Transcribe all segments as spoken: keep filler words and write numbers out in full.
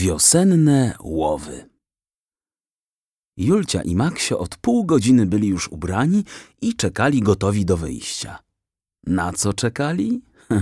Wiosenne łowy. Julcia i Maksio od pół godziny byli już ubrani i czekali gotowi do wyjścia. Na co czekali?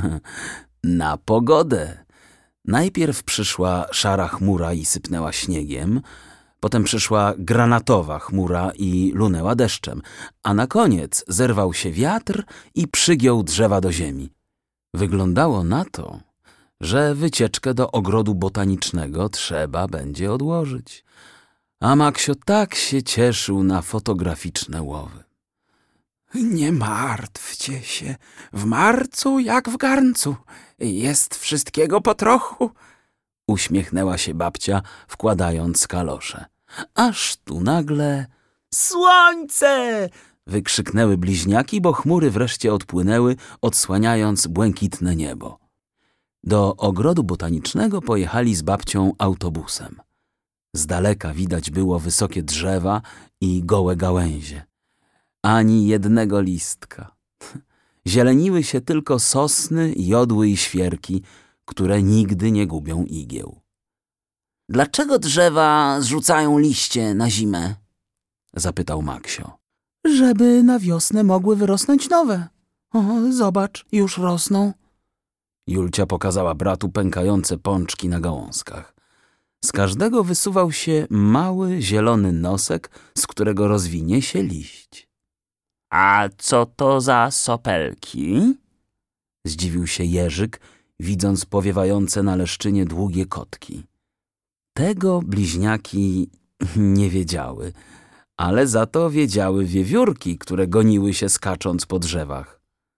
Na pogodę. Najpierw przyszła szara chmura i sypnęła śniegiem, potem przyszła granatowa chmura i lunęła deszczem, a na koniec zerwał się wiatr i przygiął drzewa do ziemi. Wyglądało na to, że wycieczkę do ogrodu botanicznego trzeba będzie odłożyć. A Maksio tak się cieszył na fotograficzne łowy. Nie martwcie się, w marcu jak w garncu, jest wszystkiego po trochu. Uśmiechnęła się babcia, wkładając kalosze. Aż tu nagle... Słońce! Wykrzyknęły bliźniaki, bo chmury wreszcie odpłynęły, odsłaniając błękitne niebo. Do ogrodu botanicznego pojechali z babcią autobusem. Z daleka widać było wysokie drzewa i gołe gałęzie. Ani jednego listka. Zieleniły się tylko sosny, jodły i świerki, które nigdy nie gubią igieł. Dlaczego drzewa zrzucają liście na zimę? Zapytał Maksio. Żeby na wiosnę mogły wyrosnąć nowe. O, zobacz, już rosną. Julcia pokazała bratu pękające pączki na gałązkach. Z każdego wysuwał się mały, zielony nosek, z którego rozwinie się liść. A co to za sopelki? Zdziwił się Jerzyk, widząc powiewające na leszczynie długie kotki. Tego bliźniaki nie wiedziały, ale za to wiedziały wiewiórki, które goniły się skacząc po drzewach.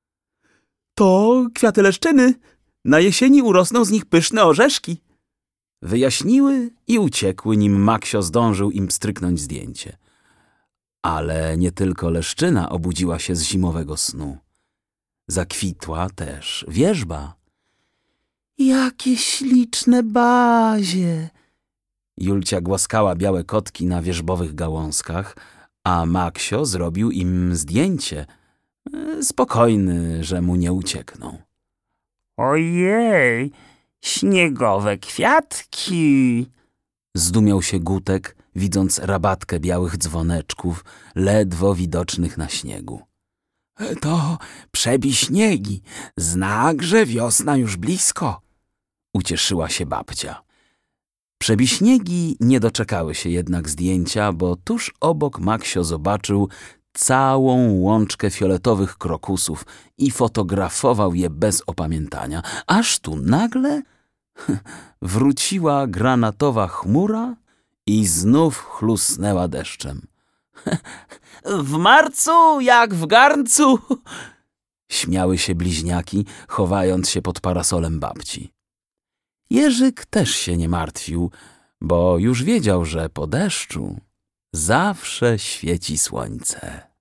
To kwiaty leszczyny. Na jesieni urosną z nich pyszne orzeszki. Wyjaśniły i uciekły, nim Maksio zdążył im pstryknąć zdjęcie. Ale nie tylko leszczyna obudziła się z zimowego snu. Zakwitła też wierzba. Jakie śliczne bazie! Julcia głaskała białe kotki na wierzbowych gałązkach, a Maksio zrobił im zdjęcie. Spokojny, że mu nie uciekną. Ojej, śniegowe kwiatki! Zdumiał się Gutek, widząc rabatkę białych dzwoneczków, ledwo widocznych na śniegu. To przebiśniegi, znak, że wiosna już blisko. Ucieszyła się babcia. Przebiśniegi nie doczekały się jednak zdjęcia, bo tuż obok Maksio zobaczył całą łączkę fioletowych krokusów i fotografował je bez opamiętania. Aż tu nagle wróciła granatowa chmura i znów chlusnęła deszczem. W marcu jak w garncu! Śmiały się bliźniaki, chowając się pod parasolem babci. Jerzyk też się nie martwił, bo już wiedział, że po deszczu zawsze świeci słońce.